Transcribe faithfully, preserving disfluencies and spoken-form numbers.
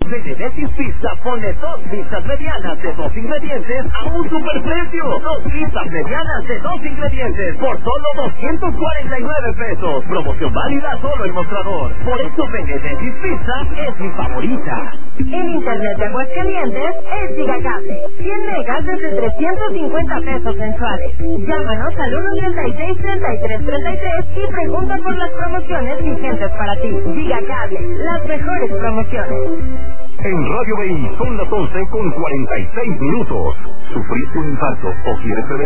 Benedetti's Pizza pone dos pizzas medianas de dos ingredientes a un superprecio. Dos pizzas medianas de dos ingredientes por solo doscientos cuarenta y nueve pesos. Promoción válida solo en Mostrador. Por eso Benedetti's Pizza es mi favorita. En Internet de Aguascalientes es Gigacable. cien megas desde trescientos cincuenta pesos mensuales. Llámanos al uno treinta y seis, treinta y tres treinta y tres y pregunta por las promociones vigentes para ti. Gigacable, las mejores promociones. En Radio B I son las once con cuarenta y seis minutos. ¿Sufriste un infarto o quieres prevenir?